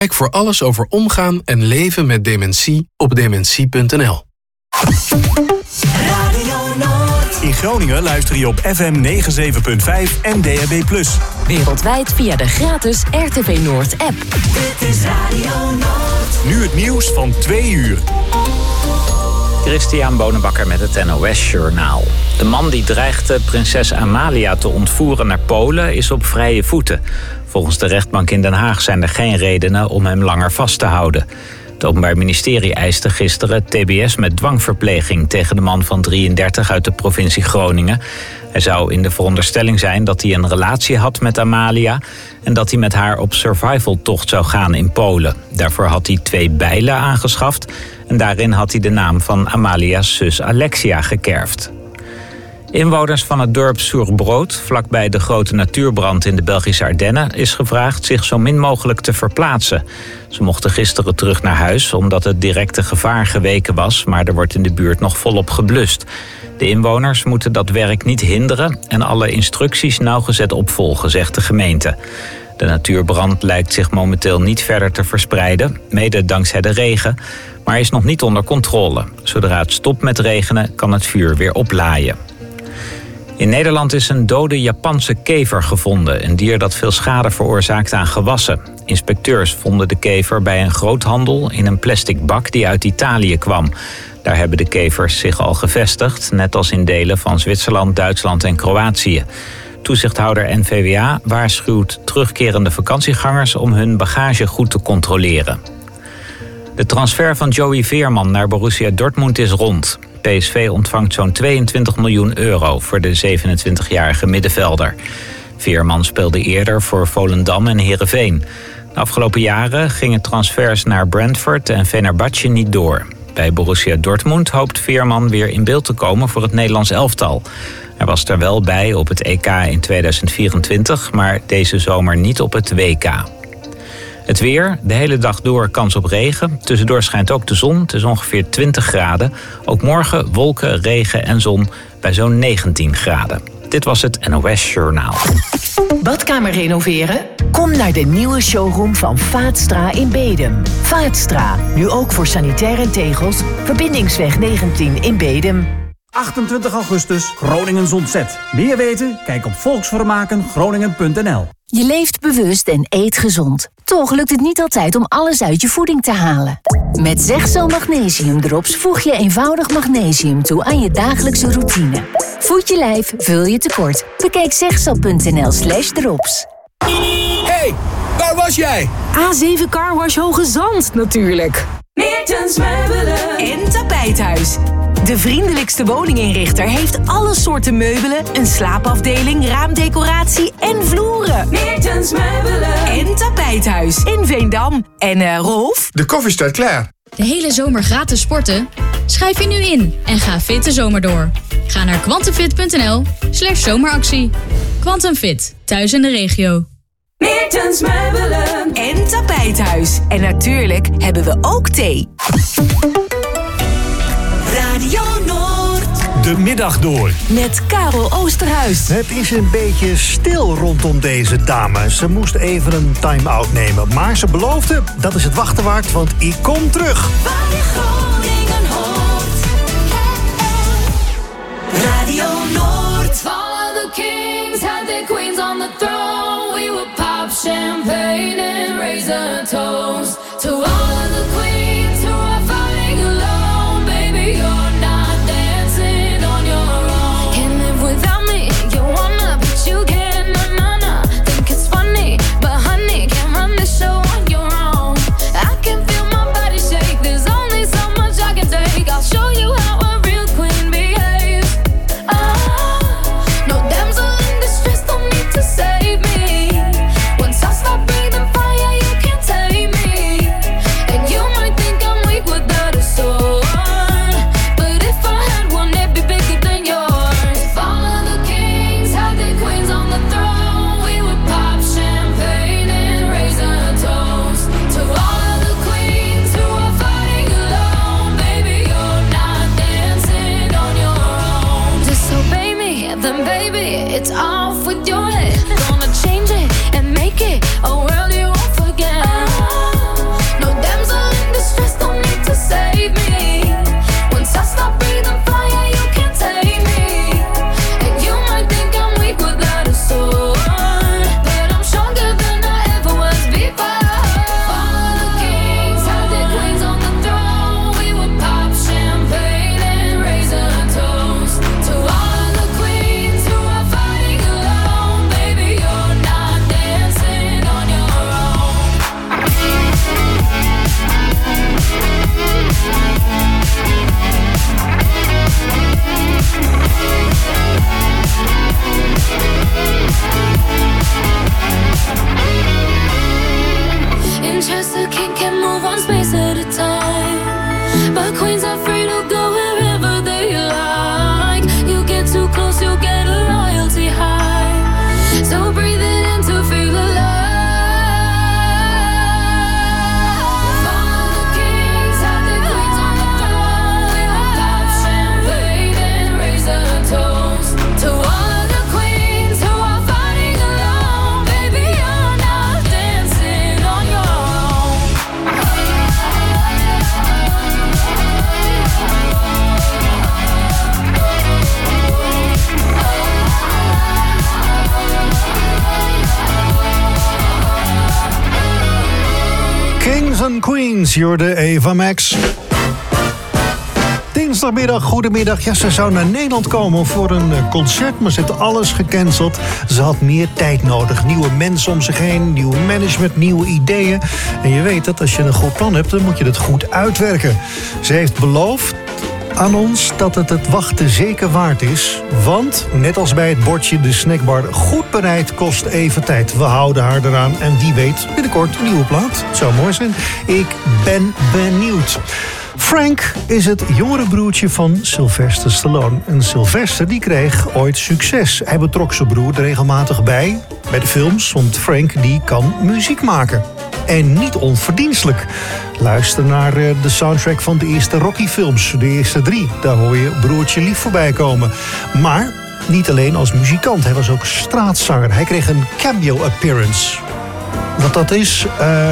Kijk voor alles over omgaan en leven met dementie op dementie.nl. In Groningen luister je op FM 97.5 en DAB+. Wereldwijd via de gratis RTV Noord app. Dit is Radio Noord. Nu het nieuws van 2 uur. Christian Bonenbakker met het NOS Journaal. De man die dreigde prinses Amalia te ontvoeren naar Polen is op vrije voeten. Volgens de rechtbank in Den Haag zijn er geen redenen om hem langer vast te houden. Het Openbaar Ministerie eiste gisteren TBS met dwangverpleging tegen de man van 33 uit de provincie Groningen. Hij zou in de veronderstelling zijn dat hij een relatie had met Amalia en dat hij met haar op survivaltocht zou gaan in Polen. Daarvoor had hij 2 bijlen aangeschaft en daarin had hij de naam van Amalia's zus Alexia gekerfd. Inwoners van het dorp Soerbrood, vlakbij de grote natuurbrand in de Belgische Ardennen, is gevraagd zich zo min mogelijk te verplaatsen. Ze mochten gisteren terug naar huis omdat het directe gevaar geweken was, maar er wordt in de buurt nog volop geblust. De inwoners moeten dat werk niet hinderen en alle instructies nauwgezet opvolgen, zegt de gemeente. De natuurbrand lijkt zich momenteel niet verder te verspreiden, mede dankzij de regen, maar is nog niet onder controle. Zodra het stopt met regenen, kan het vuur weer oplaaien. In Nederland is een dode Japanse kever gevonden, een dier dat veel schade veroorzaakt aan gewassen. Inspecteurs vonden de kever bij een groothandel in een plastic bak die uit Italië kwam. Daar hebben de kevers zich al gevestigd, net als in delen van Zwitserland, Duitsland en Kroatië. Toezichthouder NVWA waarschuwt terugkerende vakantiegangers om hun bagage goed te controleren. De transfer van Joey Veerman naar Borussia Dortmund is rond. PSV ontvangt zo'n 22 miljoen euro voor de 27-jarige middenvelder. Veerman speelde eerder voor Volendam en Heerenveen. De afgelopen jaren gingen transfers naar Brentford en Fenerbahce niet door. Bij Borussia Dortmund hoopt Veerman weer in beeld te komen voor het Nederlands elftal. Hij was er wel bij op het EK in 2024, maar deze zomer niet op het WK. Het weer, de hele dag door kans op regen. Tussendoor schijnt ook de zon, het is ongeveer 20 graden. Ook morgen wolken, regen en zon bij zo'n 19 graden. Dit was het NOS Journaal. Badkamer renoveren? Kom naar de nieuwe showroom van Vaatstra in Bedum. Vaatstra, nu ook voor sanitaire tegels. Verbindingsweg 19 in Bedum. 28 augustus, Groningen Zonzet. Meer weten? Kijk op volksvermakengroningen.nl. Je leeft bewust en eet gezond. Toch lukt het niet altijd om alles uit je voeding te halen. Met Zegzo Magnesium Drops voeg je eenvoudig magnesium toe aan je dagelijkse routine. Voed je lijf, vul je tekort. Bekijk zegzo.nl/drops. Hey, waar was jij? A7 Carwash Hoge Zand natuurlijk. Meertens Meubelen En Tapijthuis. De vriendelijkste woninginrichter heeft alle soorten meubelen, een slaapafdeling, raamdecoratie en vloeren. Meertens Meubelen En Tapijthuis in Veendam. En Rolf? De koffie staat klaar. De hele zomer gratis sporten? Schrijf je nu in en ga fit de zomer door. Ga naar quantumfit.nl/zomeractie. Quantum Fit, thuis in de regio. Meertens Meubelen En Tapijthuis. En natuurlijk hebben we ook thee. Radio Noord. De middag door. Met Karel Oosterhuis. Het is een beetje stil rondom deze dame. Ze moest even een time-out nemen. Maar ze beloofde, dat is het wachten waard, want ik kom terug. Waar je Groningen hoort. Radio Noord. All the kings had their queens on the throne. We would pop champagne and raise a toast to all of the queens who are fighting alone. Baby, you're not dancing on your own. Can't live without me, you wanna, but you can't, na. Think it's funny, but honey, can't run the show on your own. I can feel my body shake, there's only so much I can take. I'll show you how a real queen behaves. No damsel in distress, don't need to save me. Once I start breathing fire, you can't tame me. a king can move one space at a time, but queens are free to go wherever they like. You get too close, you'll get a royalty high. So breathe it in to feel alive. Follow the kings, have their queens on the throne. We will pop champagne and raise a toast to all of the queens who are fighting alone. Baby, you're not dancing on your own. Kings and Queens, hoorde Eva Max. Dinsdagmiddag, goedemiddag. Ja, ze zou naar Nederland komen voor een concert, maar ze heeft alles gecanceld. Ze had meer tijd nodig. Nieuwe mensen om zich heen, nieuw management, nieuwe ideeën. En je weet dat als je een goed plan hebt, dan moet je het goed uitwerken. Ze heeft beloofd aan ons dat het wachten zeker waard is. Want, net als bij het bordje, de snackbar goed bereid kost even tijd. We houden haar eraan en wie weet binnenkort een nieuwe plaat. Het zou mooi zijn. Ik ben benieuwd. Frank is het jongere broertje van Sylvester Stallone. En Sylvester die kreeg ooit succes. Hij betrok zijn broer er regelmatig bij de films, want Frank die kan muziek maken. En niet onverdienstelijk. Luister naar de soundtrack van de eerste Rocky-films. De eerste 3. Daar hoor je broertje lief voorbij komen. Maar niet alleen als muzikant. Hij was ook straatzanger. Hij kreeg een cameo appearance. Wat dat is,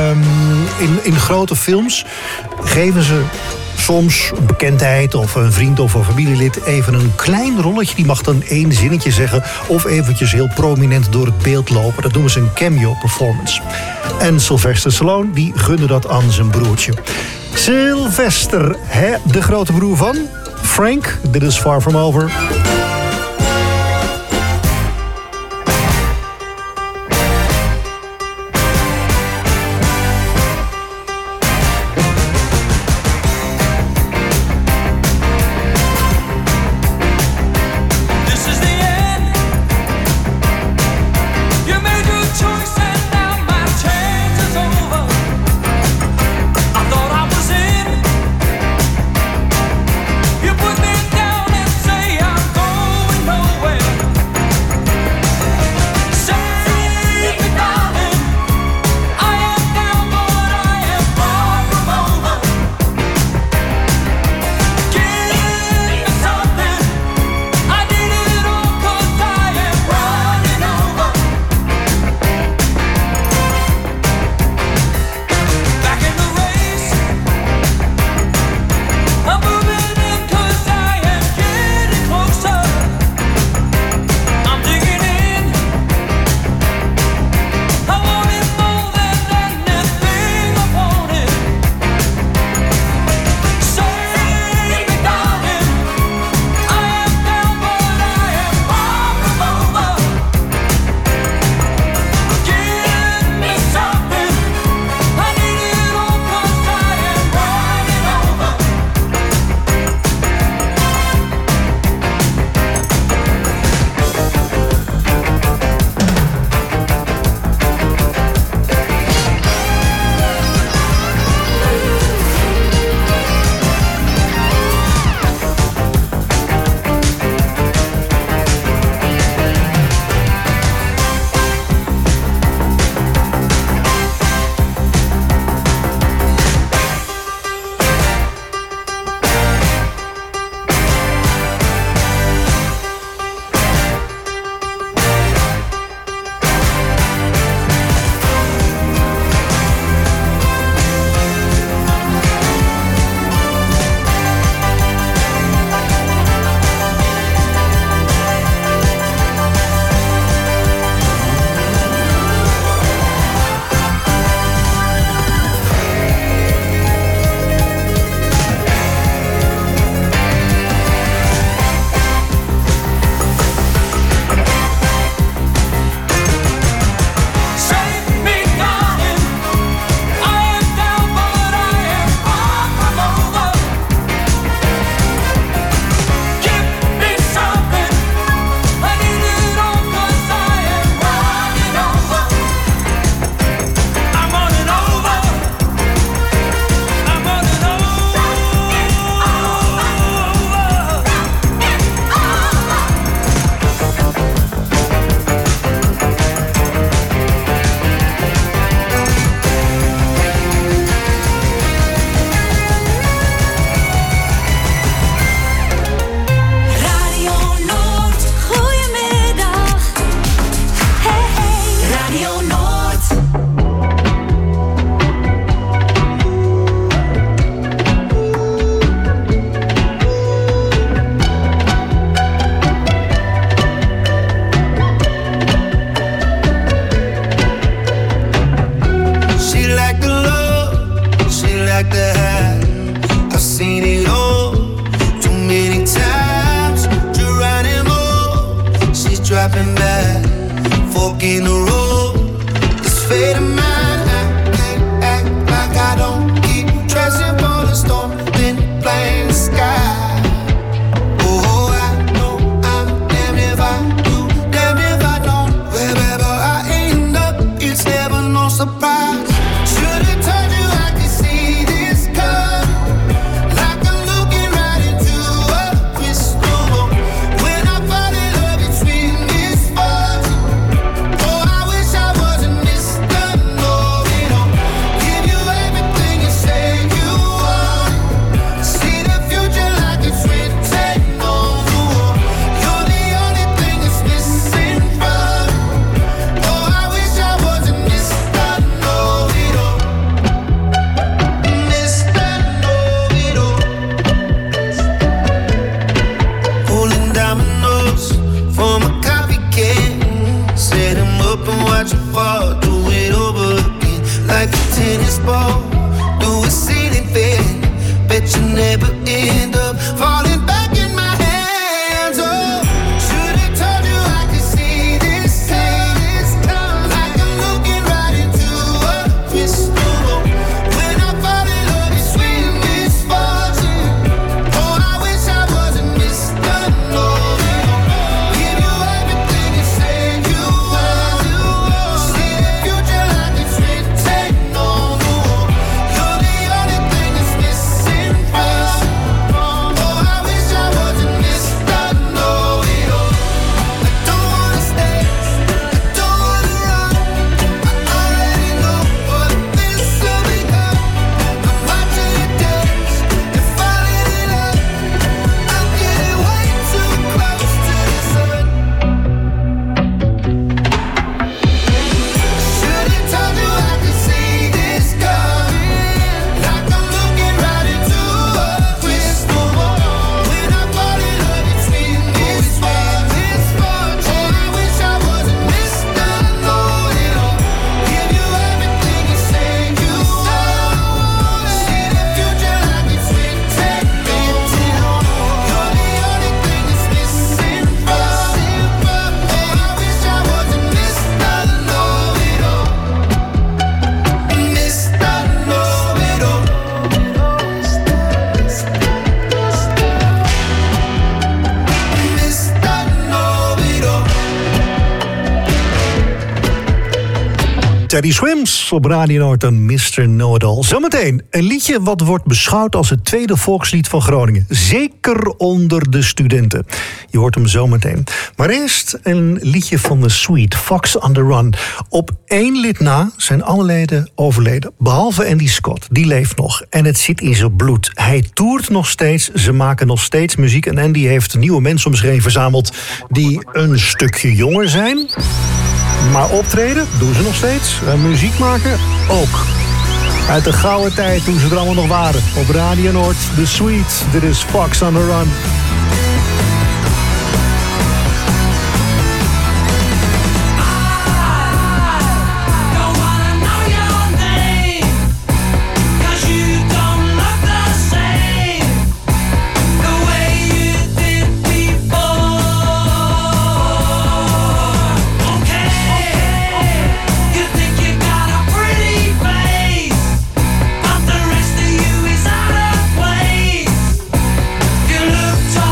in grote films geven ze soms een bekendheid of een vriend of een familielid even een klein rolletje. Die mag dan 1 zinnetje zeggen of eventjes heel prominent door het beeld lopen. Dat noemen ze een cameo performance. En Sylvester Stallone die gunde dat aan zijn broertje. Sylvester, de grote broer van Frank. Dit is Far From Over. You put me down and say I'm gone. like to have. I've seen it all too many times. Geronimo, she's dropping back, fork in the road. This fate of mine, I can't act like I don't keep dressing for the storm, then blame the sky. Oh, I know I'm damned if I do, damned if I don't. Wherever I end up, it's never no surprise. Should've told you I could see this coming, like I'm looking right into a crystal ball. When I fall in love, it's with misfortune. Oh, I wish I wasn't Mr. Know-it-all. Give you everything you say you want. See the future like it's written on the wall. You're the only thing that's missing from me. Oh, I wish I wasn't Mr. Know-it-all. Mr. Know-it-all. Pulling dominoes from a coffee can. Set him up and watch him fall. Do it over again like a tennis ball. Do a ceiling fan. Bet you never end up falling back in my hands. Oh, should've told you I could see this coming, like I'm looking right into a crystal ball. When I fall in love, it's with misfortune. Oh, I wish I wasn't Mr. Know-it-all. Give you everything you say you want. See the future like it's written on the wall. You're the only thing that's missing from me. Oh, I wish I wasn't Mr. Know-it-all. I don't wanna stay, I don't wanna run. I already know what this will become. I'm watching you dance and falling in love. I'm getting way too close to the sun. Should've told you I could see this coming, like I'm looking right into a crystal ball. When I fall in love, it's with misfortune. Oh, I wish I wasn't Mr. Know-it-all. Give you everything you say you want. See the future like it's written on the wall. You're the only thing that's missing from me. Oh, I wish I wasn't Mr. Know-it-all. Mr. Know-it-all. Mr. Know-it-all. Teddy Swims op Radio Noord en Mr. Know-it-all. Zometeen een liedje wat wordt beschouwd als het tweede volkslied van Groningen. Zeker onder de studenten. Je hoort hem zometeen. Maar eerst een liedje van The Sweet, Fox on the Run. Op 1 lid na zijn alle leden overleden. Behalve Andy Scott, die leeft nog. En het zit in zijn bloed. Hij toert nog steeds, ze maken nog steeds muziek. En Andy heeft nieuwe mensen om zich heen verzameld die een stukje jonger zijn. Maar optreden doen ze nog steeds. En muziek maken ook. Uit de gouden tijd toen ze er allemaal nog waren. Op Radio Noord, The Sweet. Dit is Fox on the Run. Look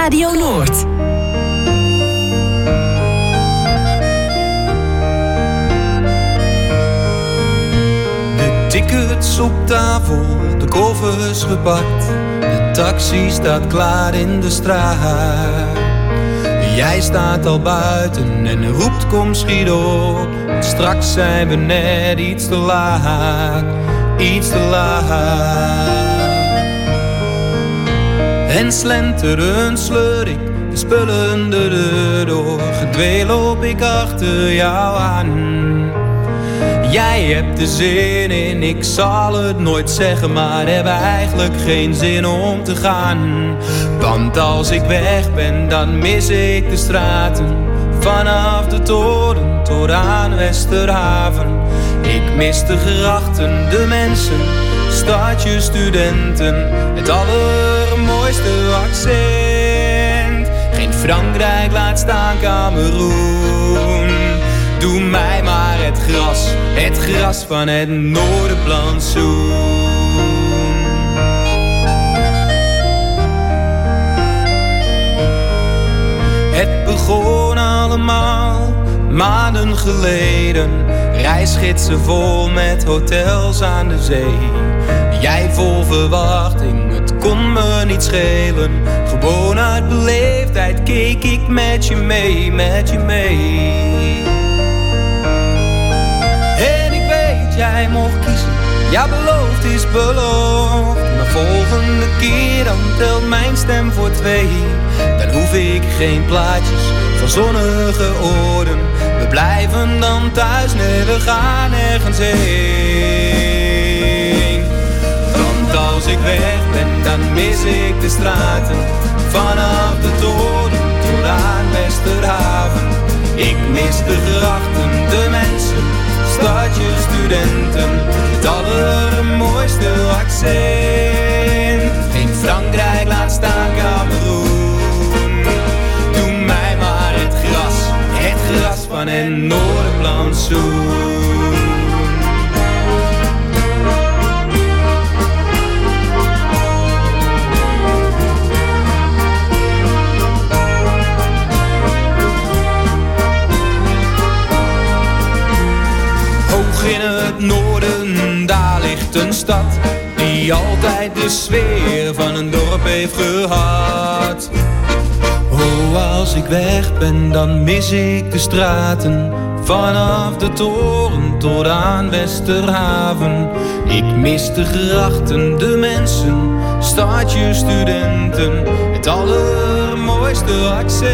Radio Noord. De tickets op tafel, de koffers gepakt. De taxi staat klaar in de straat. Jij staat al buiten en roept kom schiet op. Straks zijn we net iets te laat, iets te laat. En slenteren sleur ik de spullen de deur door. Gedwee loop ik achter jou aan. Jij hebt er zin in, ik zal het nooit zeggen, maar heb eigenlijk geen zin om te gaan. Want als ik weg ben, dan mis ik de straten. Vanaf de toren tot aan Westerhaven. Ik mis de grachten, de mensen, stadje, studenten. Het allermooiste accent. Geen Frankrijk, laat staan Kameroen. Doe mij maar het gras van het Noorderplantsoen. Het begon allemaal maanden geleden. Reisgidsen vol met hotels aan de zee. Jij vol verwachting, het kon me niet schelen. Gewoon uit beleefdheid keek ik met je mee, met je mee. En ik weet, jij mocht kiezen, ja beloofd is beloofd. Maar volgende keer dan telt mijn stem voor 2. Dan hoef ik geen plaatjes van zonnige oorden. We blijven dan thuis, nee we gaan ergens heen. Want als ik weg ben, dan mis ik de straten. Vanaf de toren tot aan Westerhaven. Ik mis de grachten, de mensen, stadje, studenten. Het allermooiste accent. Geen Frankrijk, laat staan Kameroen. Doe mij maar het gras van het Noorderplantsoen. In het noorden, daar ligt een stad die altijd de sfeer van een dorp heeft gehad. Oh, als ik weg ben, dan mis ik de straten. Vanaf de toren tot aan Westerhaven. Ik mis de grachten, de mensen, stadje, studenten. Het allermooiste accent.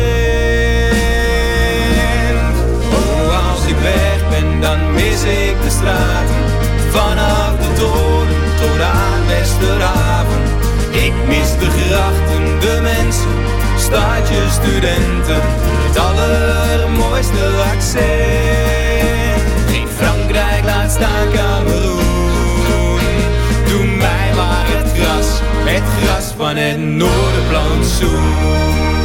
Oh, als ik weg ben, dan mis ik de straten. Vanaf de toren tot aan Westerhaven. Ik mis de grachten, de mensen, stadje, studenten. Het allermooiste accent. Geen Frankrijk, laat staan Kameroen. Doe mij maar het gras van het Noorderplantsoen.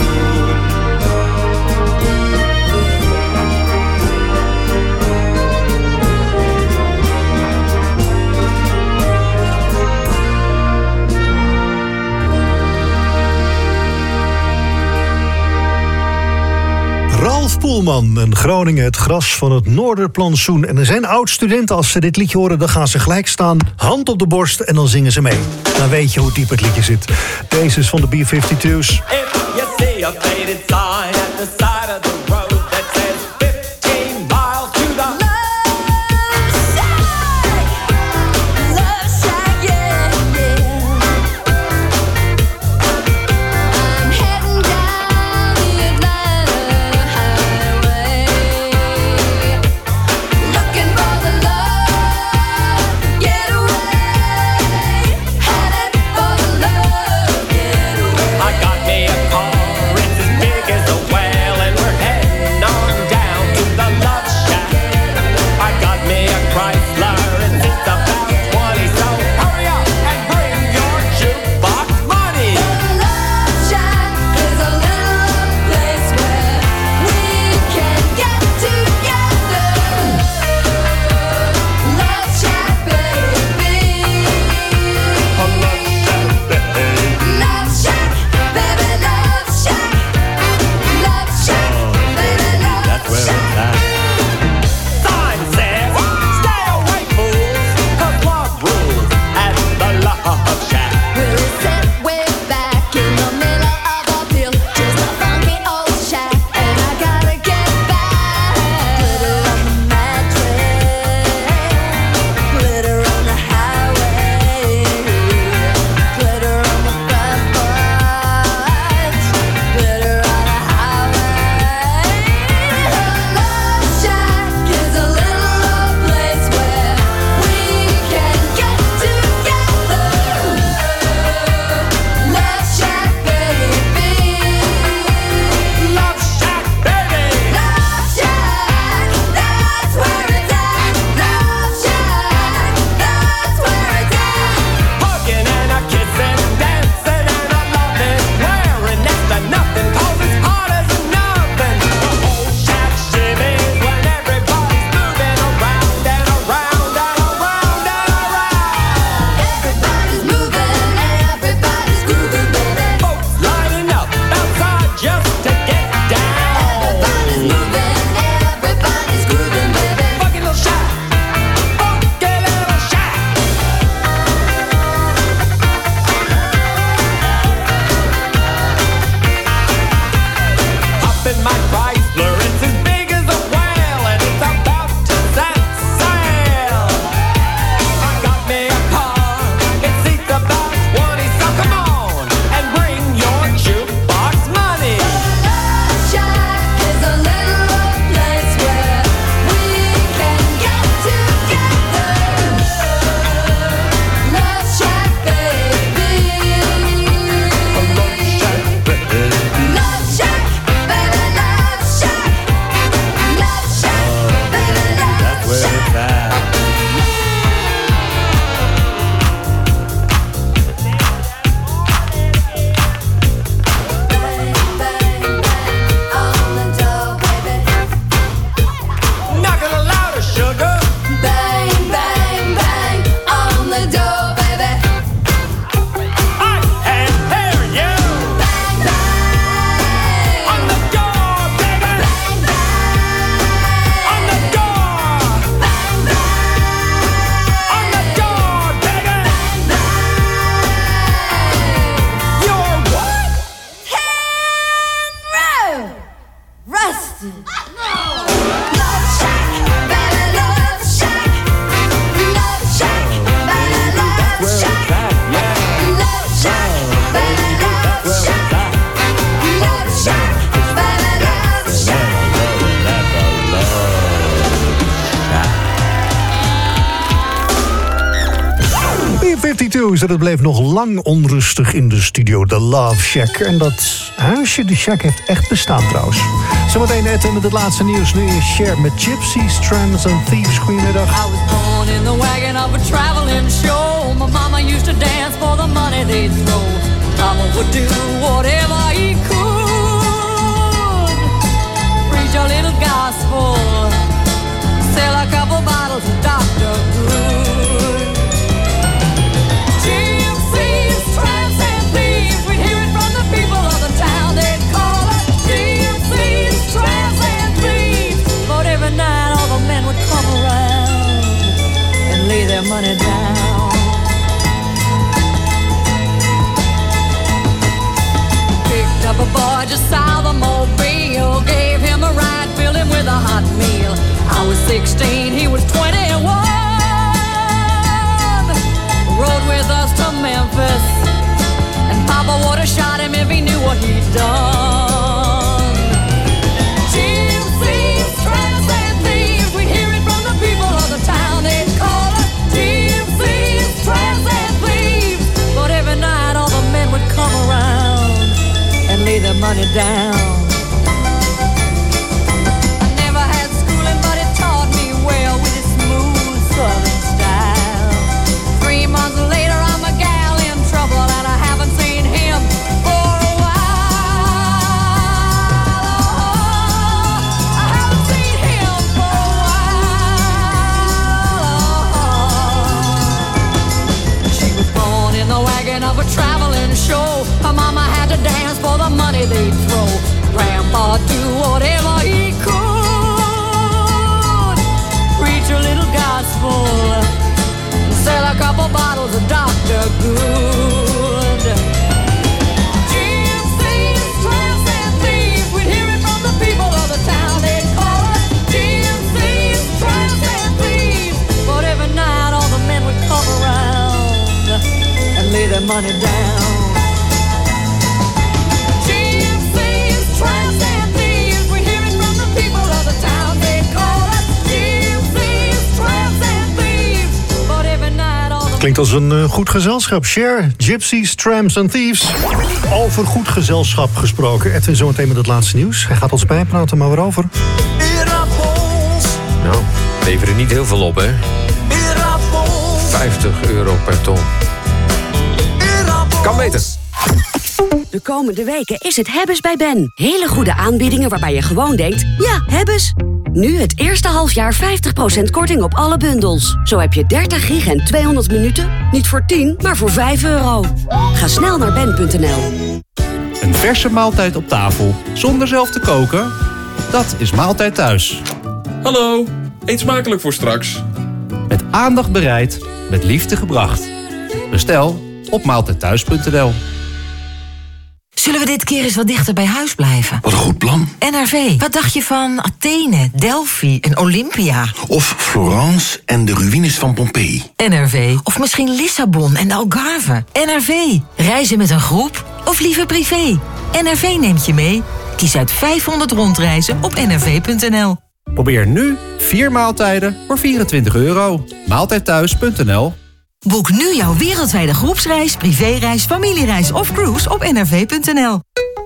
Ralf Poelman en Groningen, het gras van het Noorderplantsoen. En er zijn oud-studenten, als ze dit liedje horen, dan gaan ze gelijk staan, hand op de borst en dan zingen ze mee. Dan weet je hoe diep het liedje zit. Deze is van de B-52's. If you see a faded sign at the side of the road that says 15 miles to the Love shack, yeah, yeah. I'm heading down the Atlanta highway, looking for the love getaway, headed for the love getaway. I got me a car B-52's, dat het bleef nog lang onrustig in de studio, The Love Shack. En dat huisje, de Shack, heeft echt bestaan trouwens. Zometeen Ed met het laatste nieuws. Nu is Cher met Gypsies, Trams and Thieves. Goedemiddag. I was born in the wagon of a traveling show. My mama used to dance for the money they'd throw. Papa would do whatever he could. Preach a little gospel. Sell a couple bottles of Dr. Good. Gypsies, tramps and thieves. We'd hear it from the people of the town. They'd call us gypsies, tramps and thieves. But every night all the men would come around and lay their money down. Picked up a boy just south of Mobile. Gave him a ride, filled him with a hot meal. I was 16, he was 21. Rode with us to Memphis, and Papa would have shot him if he knew what he'd done. Gypsies, tramps and thieves, we'd hear it from the people of the town. They'd call us gypsies, tramps and thieves. But every night all the men would come around and lay their money down. I never had schooling, but it taught me well with its smooth southern style. 3 months later, I'm a gal in trouble, and I haven't seen him for a while. I haven't seen him for a while. She was born in the wagon of a traveling show. Her mama had to dance for the money they'd throw. Grandpa do whatever he could. Preach a little gospel. Sell a couple bottles of Dr. Good. Gypsies, tramps and thieves, we'd hear it from the people of the town. They'd call us gypsies, tramps and thieves. But every night all the men would come around and lay their money down. Gypsies, tramps and thieves, we'd hear it from the people of the town. They'd call us gypsies, tramps and thieves. But every night all the Klinkt als een goed gezelschap. Cher, Gypsies, Trams and Thieves. Over goed gezelschap gesproken. Edwin zometeen met het laatste nieuws. Hij gaat ons bijpraten, maar waarover? Nou, leveren niet heel veel op, hè? 50 euro per ton. Kan beter. De komende weken is het Hebbes bij Ben. Hele goede aanbiedingen waarbij je gewoon denkt, ja, Hebbes. Nu het eerste halfjaar 50% korting op alle bundels. Zo heb je 30 gig en 200 minuten. Niet voor 10, maar voor 5 euro. Ga snel naar ben.nl. Een verse maaltijd op tafel, zonder zelf te koken? Dat is Maaltijd Thuis. Hallo, eet smakelijk voor straks. Met aandacht bereid, met liefde gebracht. Bestel op maaltijdthuis.nl. Zullen we dit keer eens wat dichter bij huis blijven? Wat een goed plan. NRV, wat dacht je van Athene, Delphi en Olympia? Of Florence en de ruïnes van Pompeii. NRV, of misschien Lissabon en de Algarve. NRV, reizen met een groep of liever privé? NRV neemt je mee. Kies uit 500 rondreizen op nrv.nl. Probeer nu 4 maaltijden voor 24 euro. Maaltijdthuis.nl. Boek nu jouw wereldwijde groepsreis, privéreis, familiereis of cruise op nrv.nl.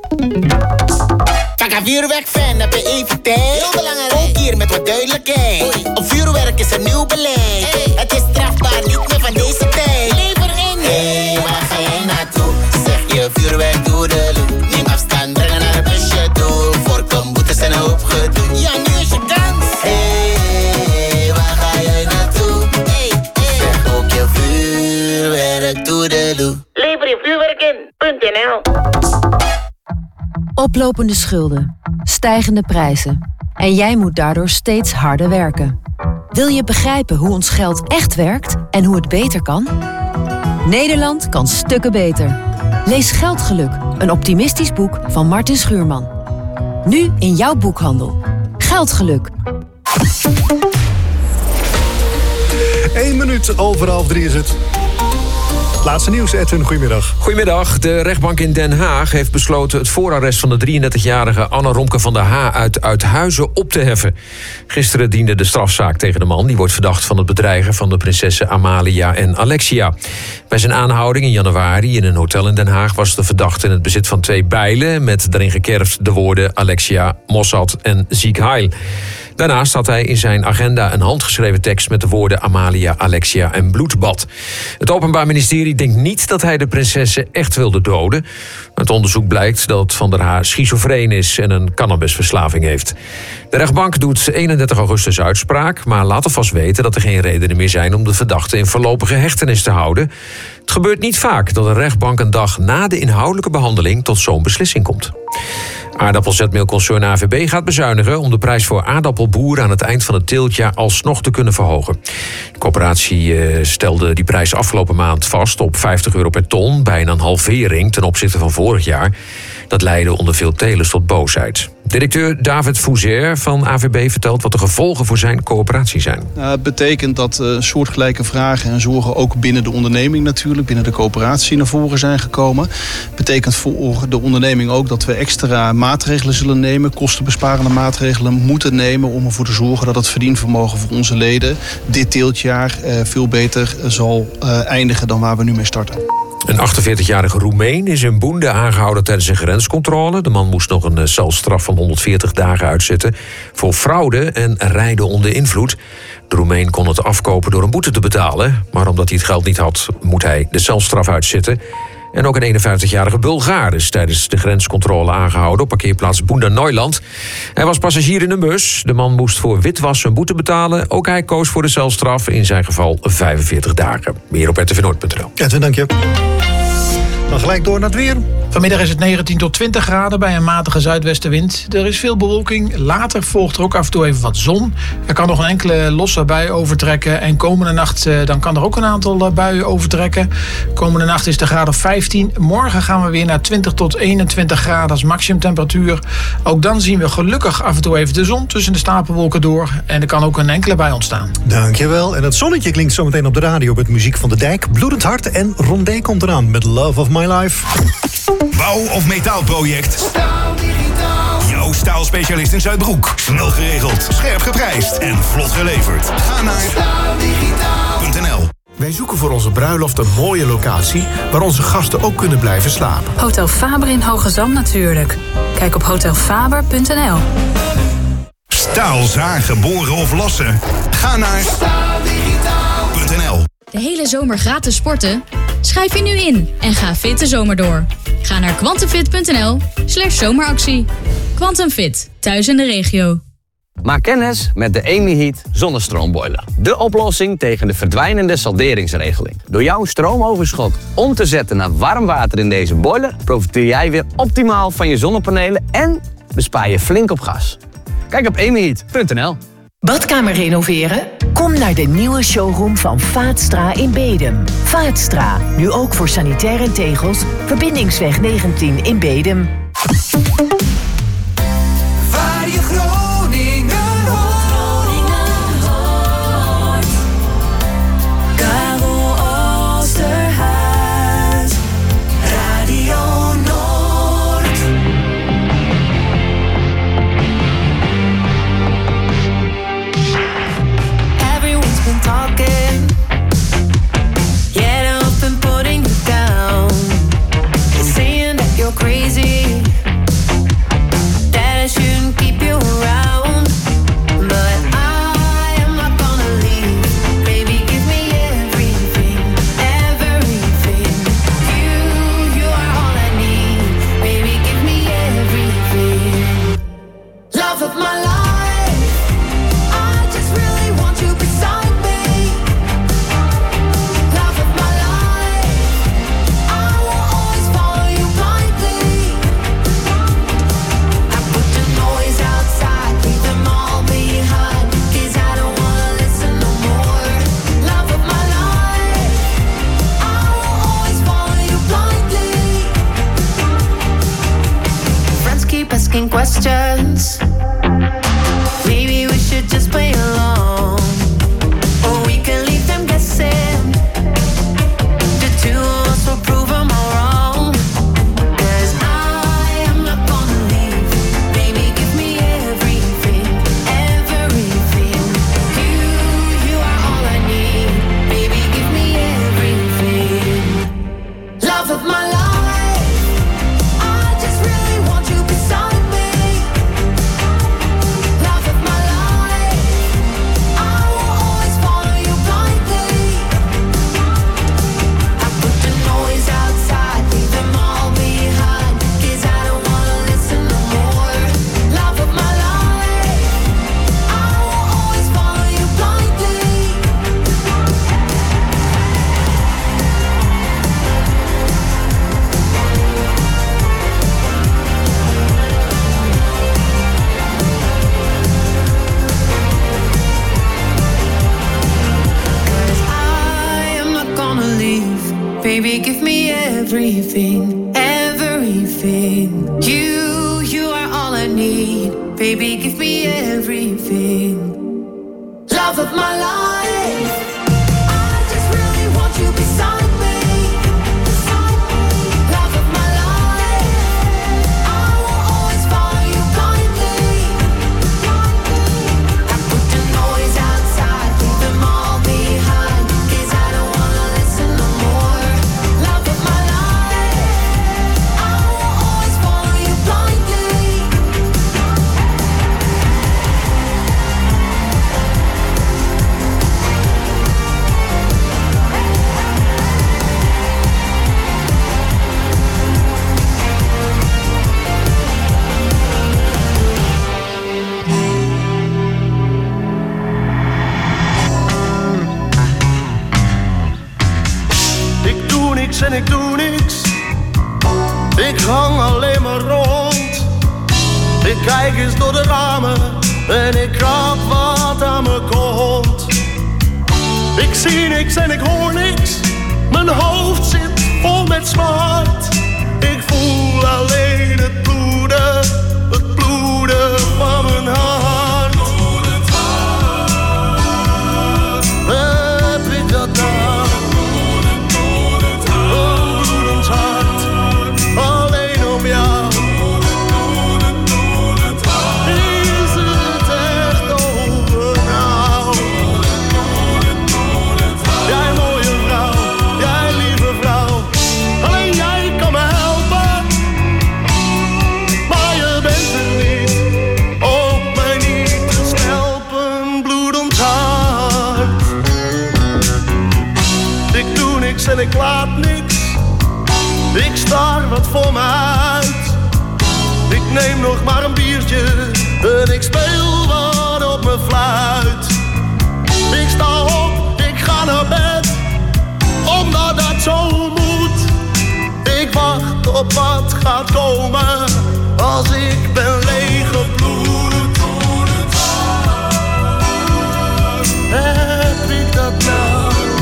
Chaka vuurwerkfan, heb je even tijd? Heel belangrijk. Ook hier met wat duidelijkheid. Op vuurwerk is een nieuw beleid. Het is strafbaar, niet meer van deze tijd. Lever in. Hey, waar ga jij naartoe? Zeg je vuurwerk, doe de loop. Neem afstand, brengen naar een busje toe. Voorkom boetes en een hoop gedoe. Ja, nu is je kans. Hey, waar ga jij naartoe? Hey, zeg ook je vuurwerk, doe de loop. Lever je vuurwerk in.nl. Oplopende schulden, stijgende prijzen. En jij moet daardoor steeds harder werken. Wil je begrijpen hoe ons geld echt werkt en hoe het beter kan? Nederland kan stukken beter. Lees Geldgeluk, een optimistisch boek van Martin Schuurman. Nu in jouw boekhandel. Geldgeluk. 1 minuut over 2:30 is het. Laatste nieuws, Edwin, goedemiddag. Goedemiddag. De rechtbank in Den Haag heeft besloten het voorarrest van de 33-jarige Anne Romke van der H. uit Uithuizen op te heffen. Gisteren diende de strafzaak tegen de man. Die wordt verdacht van het bedreigen van de prinsessen Amalia en Alexia. Bij zijn aanhouding in januari in een hotel in Den Haag was de verdachte in het bezit van 2 bijlen met daarin gekerfd de woorden Alexia, Mossad en Ziek Heil. Daarnaast had hij in zijn agenda een handgeschreven tekst met de woorden Amalia, Alexia en bloedbad. Het Openbaar Ministerie denkt niet dat hij de prinsessen echt wilde doden. Uit onderzoek blijkt dat Van der Haar schizofreen is en een cannabisverslaving heeft. De rechtbank doet 31 augustus uitspraak, maar laat alvast weten dat er geen redenen meer zijn om de verdachte in voorlopige hechtenis te houden. Het gebeurt niet vaak dat een rechtbank een dag na de inhoudelijke behandeling tot zo'n beslissing komt. Aardappelzetmeelconcern AVB gaat bezuinigen om de prijs voor aardappelboeren aan het eind van het teeltjaar alsnog te kunnen verhogen. De coöperatie stelde die prijs afgelopen maand vast op €50 per ton, bijna een halvering ten opzichte van vorig jaar. Dat leidde onder veel telers tot boosheid. Directeur David Fouzer van AVB vertelt wat de gevolgen voor zijn coöperatie zijn. Het betekent dat soortgelijke vragen en zorgen ook binnen de onderneming natuurlijk, binnen de coöperatie naar voren zijn gekomen. Het betekent voor de onderneming ook dat we extra maatregelen zullen nemen, kostenbesparende maatregelen moeten nemen om ervoor te zorgen dat het verdienvermogen voor onze leden dit teeltjaar veel beter zal eindigen dan waar we nu mee starten. Een 48-jarige Roemeen is in Boende aangehouden tijdens een grenscontrole. De man moest nog een celstraf van 140 dagen uitzitten voor fraude en rijden onder invloed. De Roemeen kon het afkopen door een boete te betalen, maar omdat hij het geld niet had, moet hij de celstraf uitzitten. En ook een 51-jarige Bulgaar is tijdens de grenscontrole aangehouden op parkeerplaats Boenda-Neuland. Hij was passagier in een bus. De man moest voor witwassen een boete betalen. Ook hij koos voor de celstraf, in zijn geval 45 dagen. Meer op rtvnoord.nl. Edwin, dank je. Dan gelijk door naar het weer. Vanmiddag is het 19 tot 20 graden bij een matige zuidwestenwind. Er is veel bewolking. Later volgt er ook af en toe even wat zon. Er kan nog een enkele losse bui overtrekken. En komende nacht dan kan er ook een aantal buien overtrekken. Komende nacht is de graad of 15. Morgen gaan we weer naar 20 tot 21 graden als maximumtemperatuur. Ook dan zien we gelukkig af en toe even de zon tussen de stapelwolken door. En er kan ook een enkele bui ontstaan. Dankjewel. En het zonnetje klinkt zometeen op de radio met muziek van de Dijk. Bloedend Hart en Rondé komt eraan met Love of My Life. Bouw- of metaalproject? Staaldigitaal. Jouw staalspecialist in Zuidbroek. Snel geregeld, scherp geprijsd en vlot geleverd. Ga naar staaldigitaal.nl. Wij zoeken voor onze bruiloft een mooie locatie waar onze gasten ook kunnen blijven slapen. Hotel Faber in Hoogezand natuurlijk. Kijk op hotelfaber.nl. Staal zagen, boren of lassen? Ga naar staaldigitaal.nl. De hele zomer gratis sporten? Schrijf je nu in en ga fit de zomer door. Ga naar quantumfit.nl/zomeractie. Quantum Fit, thuis in de regio. Maak kennis met de EmiHeat zonnestroomboiler. De oplossing tegen de verdwijnende salderingsregeling. Door jouw stroomoverschot om te zetten naar warm water in deze boiler, profiteer jij weer optimaal van je zonnepanelen en bespaar je flink op gas. Kijk op emiheat.nl. Badkamer renoveren? Kom naar de nieuwe showroom van Vaatstra in Bedum. Vaatstra, nu ook voor sanitair en tegels. Verbindingsweg 19 in Bedum. Waar je Groningen hoort. Karel Oosterhuis, Radio Noord. Everyone's been talking, yet I've been putting you down. They're saying that you're crazy, that I shouldn't keep you around, but I am not gonna leave. Baby, give me everything, everything. You are all I need. Baby, give me everything. Love of my life, I just really want you beside me. Love of my life, I will always follow you blindly. I put the noise outside, leave them all behind, 'cause I don't wanna listen no more. Love of my life, I will always follow you blindly. Friends keep asking asking questions. Maybe we should just play along, or we can leave them guessing. The two of us will prove them all wrong. 'Cause I am not gonna leave. Baby, give me everything, everything. You are all I need. Baby, give me everything. Love of my life. Baby, give me everything, everything. You are all I need. Baby, give me everything. Love of my life. I just really want you beside me. Love of my life. I will always follow you blindly. I put the noise outside, leave them all behind. 'Cause I don't wanna listen no more. Love of my life. I will always follow you blindly. Ik doe niks en ik doe niks. Ik hang alleen maar rond. Ik kijk eens door de ramen en ik krap wat aan me komt. Ik zie niks en ik hoor niks. Mijn hoofd zit vol met smart. Ik voel alleen het bloeden van mijn hart. Heb ik dat nou? Alleen om jou. Is het echt over nou? Jij mooie vrouw, jij lieve vrouw. Alleen jij kan me helpen. Maar je bent er niet. Ook mij niet te schelpen, bloedend hart. Ik doe niks en ik laat niks. Ik staar wat voor me uit. Ik neem nog maar een biertje en ik speel wat op mijn fluit. Ik sta op, ik ga naar bed, omdat dat zo moet. Ik wacht op wat gaat komen, als ik ben leeggebloed. Heb ik dat nou?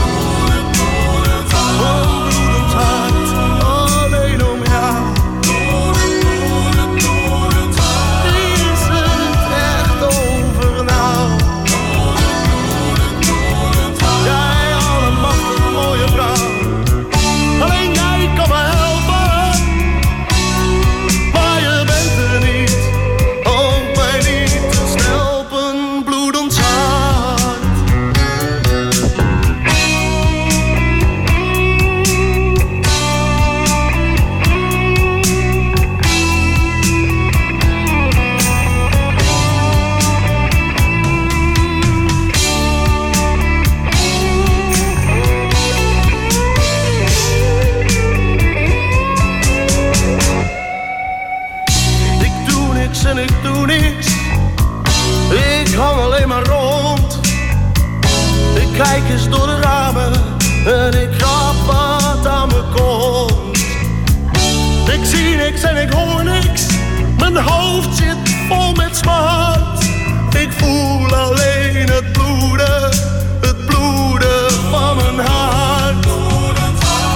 En ik doe niks. Ik hang alleen maar rond. Ik kijk eens door de ramen en ik krap wat aan me komt. Ik zie niks en ik hoor niks. Mijn hoofd zit vol met smart. Ik voel alleen het bloeden van mijn hart.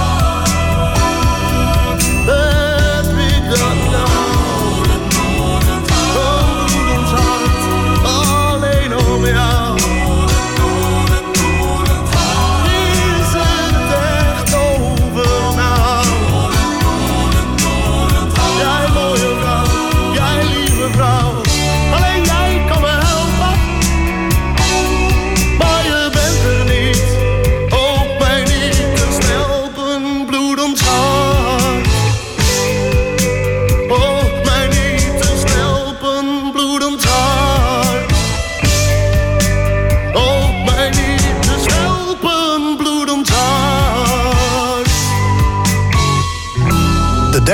Heb ik dat nou?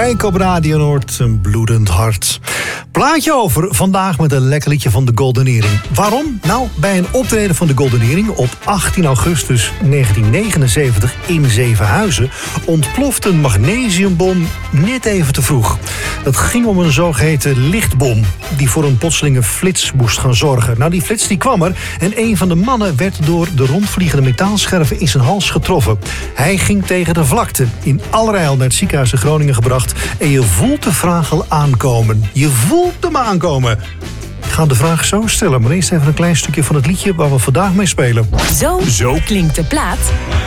Kijk op Radio Noord, een bloedend hart. Plaatje over, vandaag met een lekker liedje van de Golden Earring. Waarom? Nou, bij een optreden van de Golden Earring op 18 augustus 1979 in Zevenhuizen ontplofte een magnesiumbom net even te vroeg. Het ging om een zogeheten lichtbom die voor een plotselinge flits moest gaan zorgen. Nou, die flits die kwam er en een van de mannen werd door de rondvliegende metaalscherven in zijn hals getroffen. Hij ging tegen de vlakte, in allerijl naar het ziekenhuis in Groningen gebracht en je voelt de vraag al aankomen. Je voelt hem aankomen. Ik ga de vraag zo stellen, maar eerst even een klein stukje van het liedje waar we vandaag mee spelen. Zo klinkt de plaat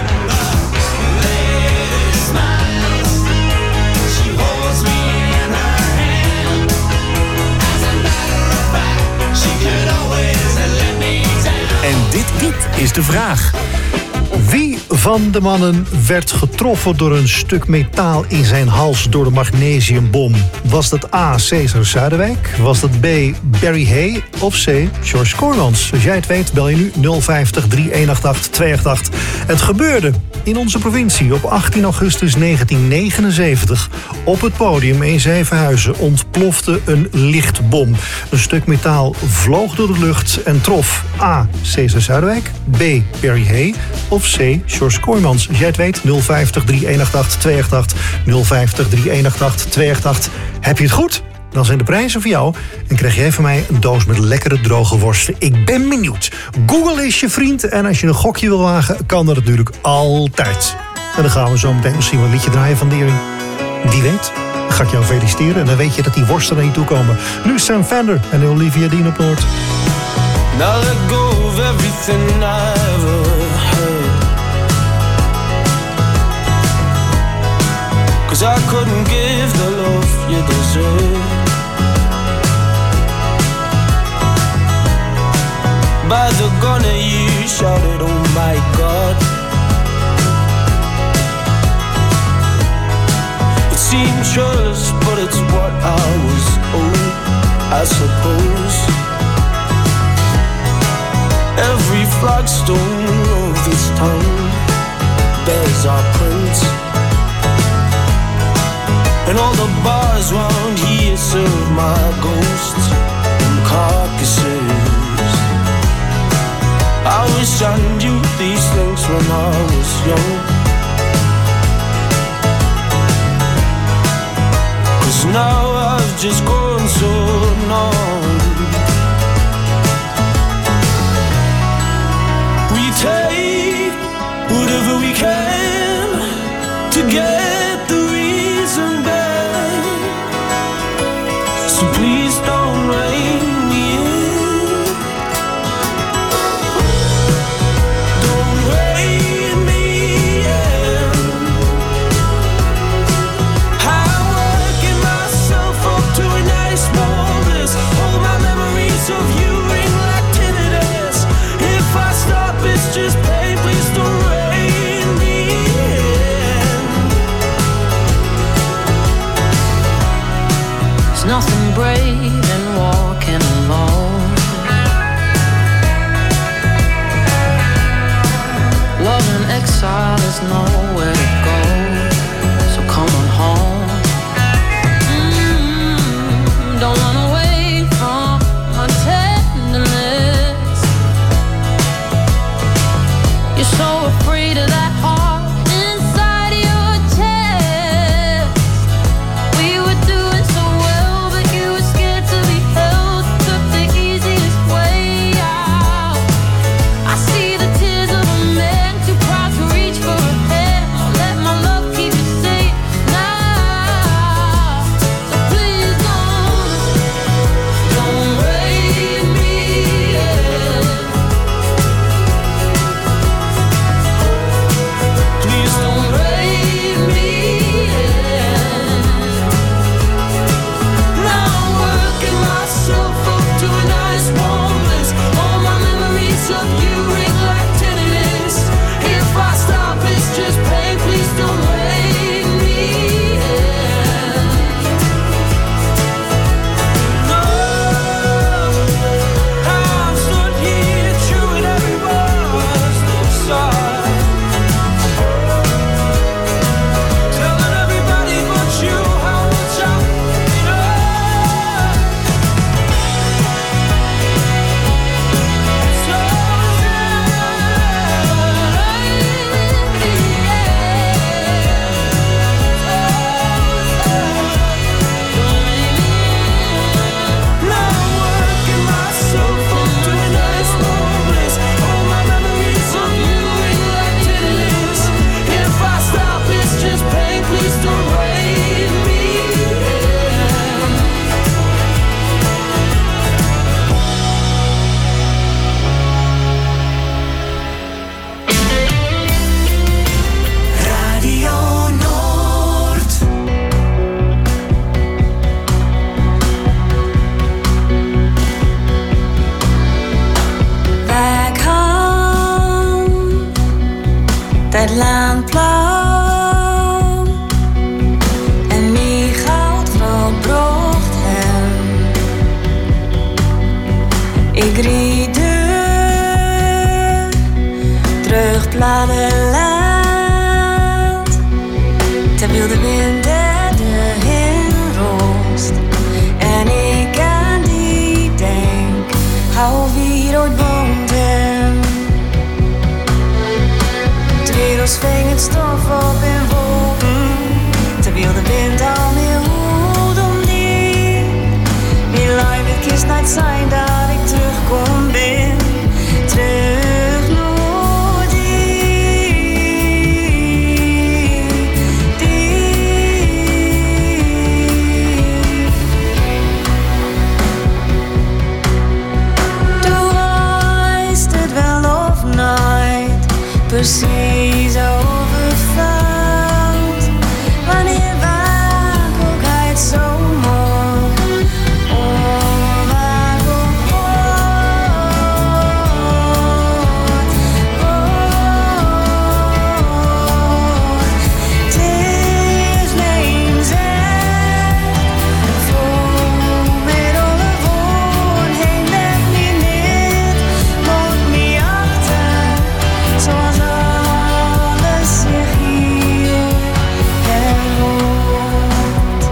En dit is de vraag. Wie van de mannen werd getroffen door een stuk metaal in zijn hals door de magnesiumbom? Was dat A. Cesar Zuiderwijk? Was dat B. Barry Hay? Of C. George Cormans? Als jij het weet, bel je nu 050 3188 288. Het gebeurde in onze provincie op 18 augustus 1979. Op het podium in Zevenhuizen ontplofte een lichtbom. Een stuk metaal vloog door de lucht en trof A. Cesar Zuiderwijk, B. Barry Hay of C. George Kooijmans. Als jij het weet, 050 3188 288. 050 3188 288. Heb je het goed? Dan zijn de prijzen voor jou en krijg jij van mij een doos met lekkere droge worsten. Ik ben benieuwd. Google is je vriend en als je een gokje wil wagen, kan dat natuurlijk altijd. En dan gaan we zo meteen misschien wel een liedje draaien van de Earring. Wie weet, dan ga ik jou feliciteren en dan weet je dat die worsten naar je toe komen. Nu Sam Fender en Olivia Dean op Noord. Now let go of everything I ever heard, 'cause I couldn't give the love you deserve. By the gun you shouted, oh my God. It seems churlish, but it's what I was owed, I suppose. Every flagstone of this town bears our prints, and all the bars round here serve my ghosts and carcasses. I wish I knew these things when I was young, 'cause now I've just grown so numb. We take whatever we can to get the reason back, so please don't rein me in. Don't rein me in. I'm working myself up to a nice wellness. All my memories of you ring like tinnitus. If I stop, it's just pain. Please don't rein me in. There's nothing brave in walking dat land blauw en mij goud verbrocht hem. Ik riede terug platteland, terwijl de wind erheen roost. En ik aan die denk, hou wie ooit woont hem. Terwijl ving het stof op in wolken, terwijl de wind al meer hoed om die. Wie lijf het kist niet zijn dat ik terugkom ben, terug naar precies overvalt. Wanneer waak ook uit zo mooi, onwaak op woord. Het is leemzeg, vol met alle woorden heen met me niet, moet me achter, zoals alles zich hier herhoort.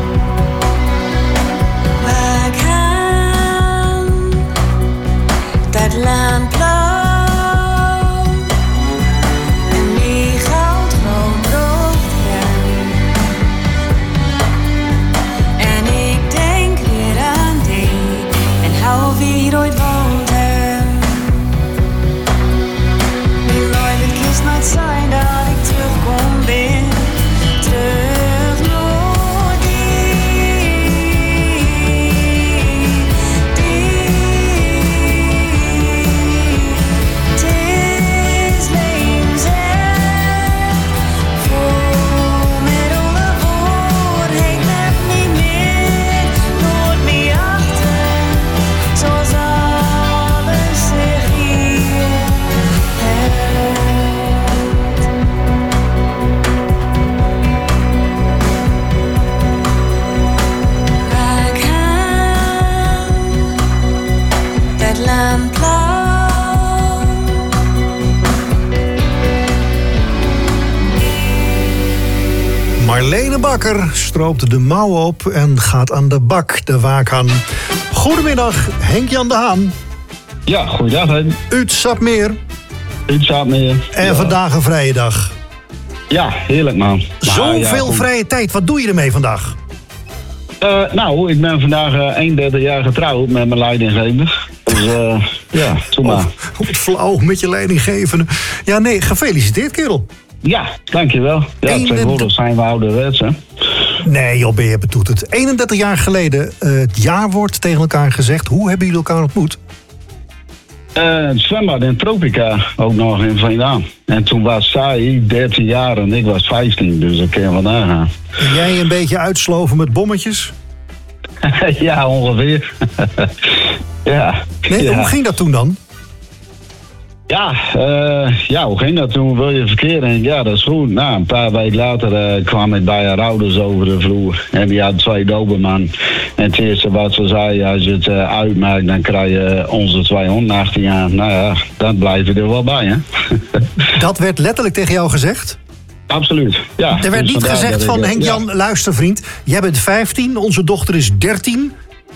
Waar gaan dat land blauw en die goudrood brood hem. En ik denk weer aan die en hou wie ooit woont hem. Wie nooit het kist nooit zijn dat ik terugkom ben, terug naar Het is leemzeg, vol met alle woorden heen met me niet, nooit meer achter, zoals alles zich hier herhoort. Waar gaan dat land blauw? Marlene Bakker stroopt de mouwen op en gaat aan de bak, de waak aan. Goedemiddag, Henk-Jan de Haan. Ja, goeiedag. Hè. Uit Sapmeer. Uit Sapmeer. En Ja. vandaag een vrije dag. Ja, heerlijk man. Zoveel goed. vrije tijd, wat doe je ermee vandaag? Nou, ik ben vandaag 31 jaar getrouwd met mijn leidinggever. Dus ja, doe maar. Wat flauw met je leidinggevende. Ja, nee, gefeliciteerd kerel. Ja, dankjewel. Ja, tegenwoordig zijn we ouderwets, hè. Nee joh, ben je betoeterd. 31 jaar geleden het jaarwoord tegen elkaar gezegd. Hoe hebben jullie elkaar ontmoet? Het zwembad in Tropica, ook nog in Veendam. En toen was zij 13 jaar en ik was 15, dus dat kun je vandaan gaan. En jij een beetje uitsloven met bommetjes? Ja, ongeveer. Ja. Nee, Ja. hoe ging dat toen dan? Ja, hoe ging dat toen? Wil je verkeer? En ja, dat is goed. Nou, een paar weken later kwam ik bij haar ouders over de vloer. En die had 2 doberman. En het eerste wat ze zei, als je het uitmaakt, dan krijg je onze 218 jaar. Nou ja, dat blijven er wel bij, hè? Dat werd letterlijk tegen jou gezegd? Absoluut, ja. Er werd Dus niet vandaar gezegd dat van ik, Henk-Jan, luister vriend, jij bent 15, onze dochter is 13.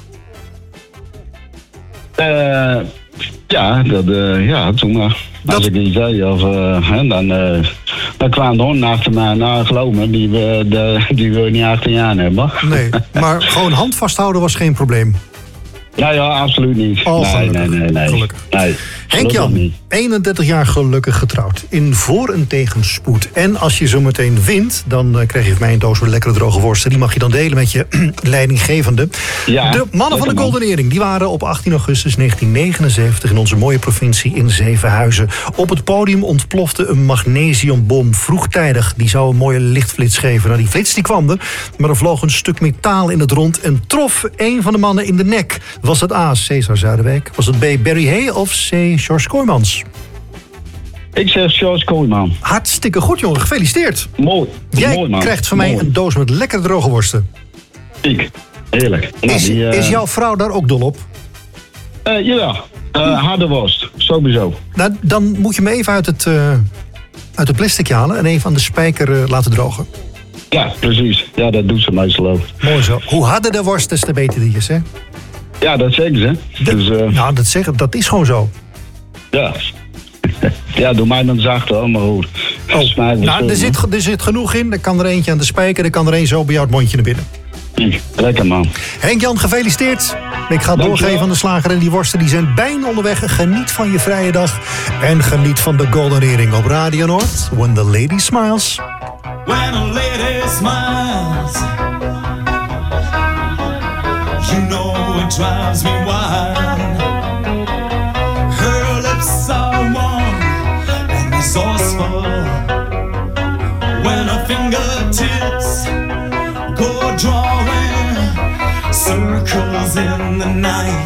Ja, toen maar. Als ik iets zei, of, dan kwamen de honden achter mij. Nou, geloof me, die wil je niet achter je aan hebben. Nee, maar gewoon hand vasthouden was geen probleem. Ja, absoluut niet. Oh, nee. Gelukkig. Nee, Henk-Jan, niet. 31 jaar gelukkig getrouwd. In voor- en tegenspoed. En als je zo meteen wint, dan krijg je van mij een doos met lekkere droge worsten. Die mag je dan delen met je leidinggevende. Ja, de mannen van de lekker, Golden Earring, die waren op 18 augustus 1979 in onze mooie provincie in Zevenhuizen. Op het podium ontplofte een magnesiumbom vroegtijdig. Die zou een mooie lichtflits geven. Nou, die flits die kwam er, maar er vloog een stuk metaal in het rond en trof een van de mannen in de nek. Was het A, Cesar Zuiderwijk? Was het B, Barry Hay of C, George Kooijmans? Ik zeg George Kooijman. Hartstikke goed, jongen. Gefeliciteerd. Mooi. Jij Mooi, man. krijgt van mij Mooi. een doos met lekkere droge worsten. Heerlijk. Nou, Is jouw vrouw daar ook dol op? Ja, harde worst. Sowieso. Nou, dan moet je me even uit het plastic halen en even aan de spijker laten drogen. Ja, precies. Ja, dat doet ze meestal ook. Mooi zo. Hoe harder de worst, des te beter die is, hè? Ja, dat zeggen ze. Dus, nou, dat is gewoon zo. Ja. Ja, doe mij dan zacht hoor, maar goed. Nou, er zit genoeg in. Er kan er eentje aan de spijker, er kan er één zo bij jou het mondje naar binnen. Lekker man. Henk-Jan, gefeliciteerd. Ik ga doorgeven aan de slager en die worsten die zijn bijna onderweg. Geniet van je vrije dag en geniet van de Golden Earring op Radio Noord. When the lady smiles. When a lady smiles, you know it drives me wild. Her lips are warm and resourceful. When her fingertips go drawing circles in the night,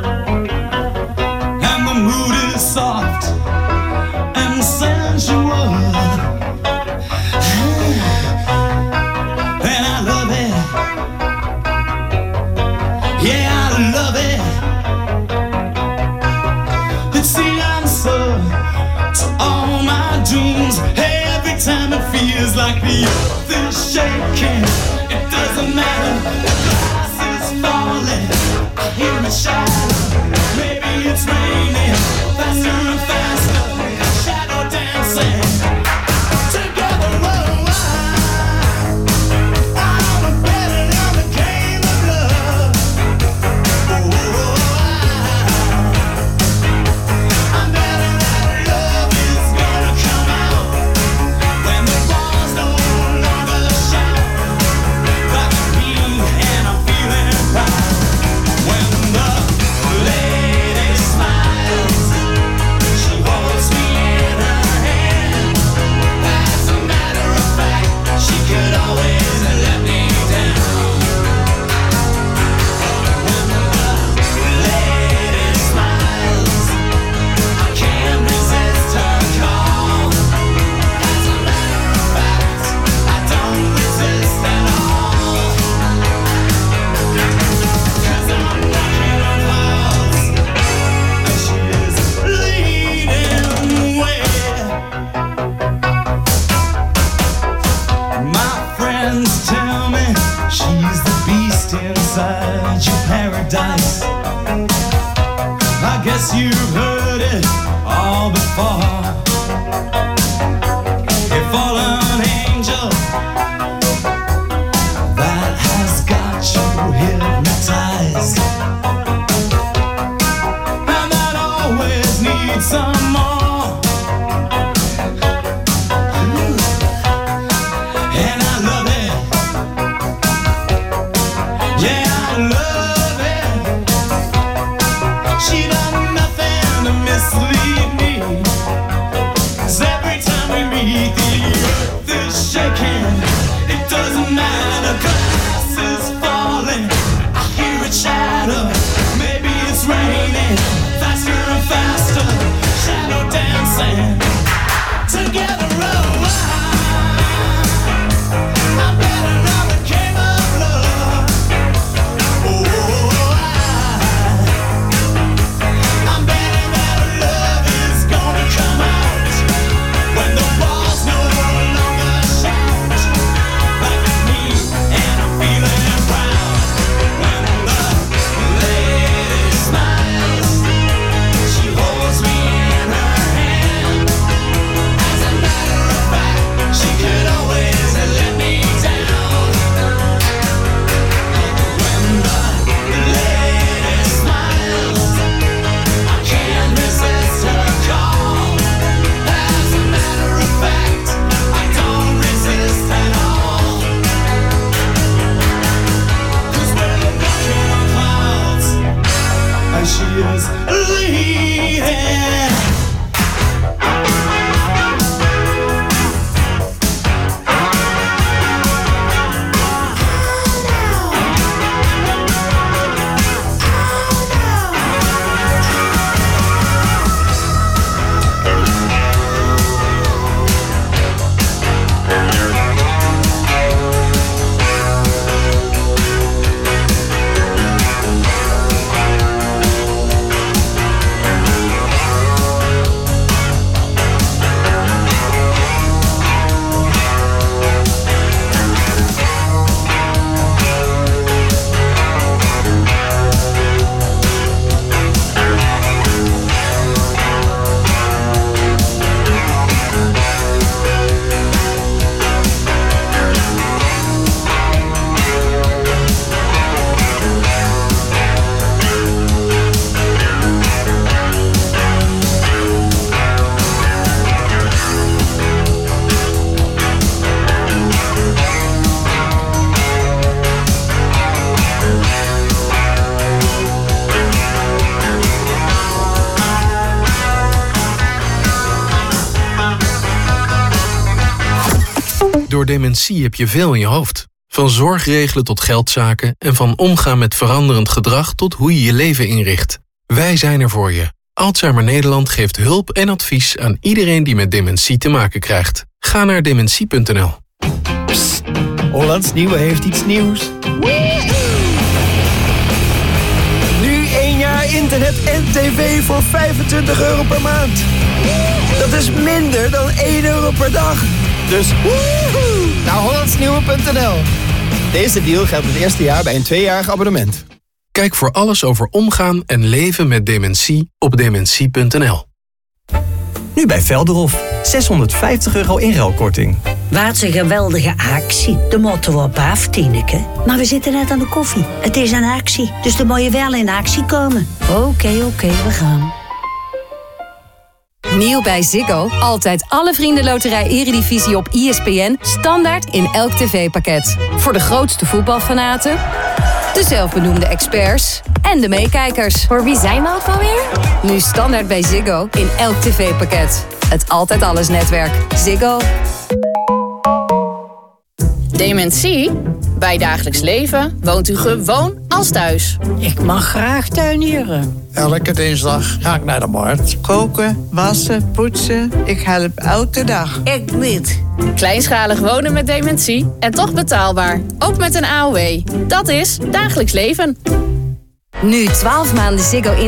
and the mood is soft and sensual. And I love it. Yeah, I love it. It's the answer to all my dreams. Every time it feels like the earth is shaking. It doesn't matter, the glass is falling. I hear it shatter. Maybe it's raining faster and faster. Shadow dancing together. Paradise. I guess you've heard it all before. A fallen angel that has got you hypnotized, and that always needs some more. And I love it. Yeah, I love it. She done nothing to mislead me. 'Cause every time we meet, the earth is shaking. It doesn't matter, glass is falling. I hear it shatter. Maybe it's raining faster and faster. Shadow dancing together. Oh, I'm better now the game of love. Oh, I'm betting that love is gonna come out when the walls no longer shout like me, and I'm feeling proud. When the lady smiles, she holds me in her hand. As a matter of fact, she could always let me down. When the lady smiles, I can't resist her call. As a matter of fact, I don't resist at all. 'Cause we're walking on clouds as she is leading. dementie heb je veel in je hoofd. Van zorgregelen tot geldzaken en van omgaan met veranderend gedrag tot hoe je je leven inricht. Wij zijn er voor je. Alzheimer Nederland geeft hulp en advies aan iedereen die met dementie te maken krijgt. Ga naar dementie.nl. Hollands Nieuwe heeft iets nieuws. Nu 1 jaar internet en tv voor €25 per maand. Dat is minder dan €1 per dag. Dus naar hollandsnieuwe.nl. Deze deal geldt het eerste jaar bij een 2-jarig abonnement. Kijk voor alles over omgaan en leven met dementie op dementie.nl. Nu bij Velderhof. €650 inruilkorting. Wat een geweldige actie. De moeten we op af, Tineke. Maar we zitten net aan de koffie. Het is een actie, dus dan moet je wel in actie komen. Oké, we gaan. Nieuw bij Ziggo. Altijd alle Vriendenloterij Eredivisie op ESPN. Standaard in elk tv-pakket. Voor de grootste voetbalfanaten, de zelfbenoemde experts en de meekijkers. Voor wie zijn we ook alweer? Nu standaard bij Ziggo in elk tv-pakket. Het Altijd Alles netwerk. Ziggo. Dementie? Bij dagelijks leven woont u gewoon als thuis. Ik mag graag tuinieren. Elke dinsdag ga ik naar de markt. Koken, wassen, poetsen. Ik help elke dag. Ik niet. Kleinschalig wonen met dementie en toch betaalbaar. Ook met een AOW. Dat is dagelijks leven. Nu 12 maanden Ziggo